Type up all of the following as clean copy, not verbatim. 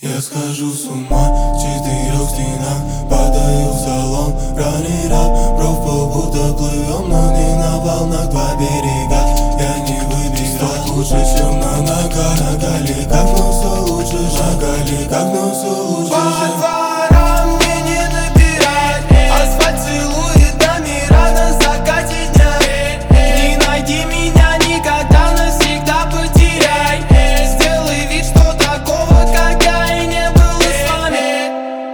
Я схожу с ума в 4 стенах, падаю в салон, ранний раб, бро в полбута плывем, но не на волнах, два берега. Я не выбираю лучше, чем на ногах. Нагали, как но все лучше, шагали, как но все лучше. По дворам мне не набирать, асфальт целует до мира на закате дня. Не найди меня никогда, навсегда потеряй. Сделай вид, что такого, как я и не было с вами.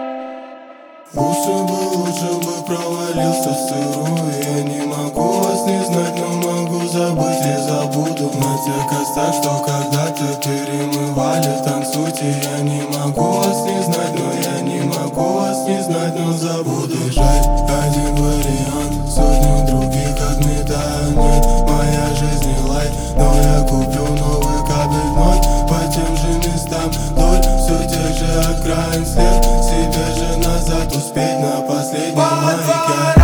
Лучше бы провалился в сырую. Я не могу вас не знать, но могу забыть и забуду. На тех костях, что когда-то перемывали. Танцуйте, я не могу вас не знать, но я не могу вас не знать, но забуду. Бежать один вариант, сотню других отметаю. Нет, моя жизнь не лайт, но я куплю новый кабель вновь по тем же местам вдоль все тех же окраин след. Себе же назад успеть на последнем маяке.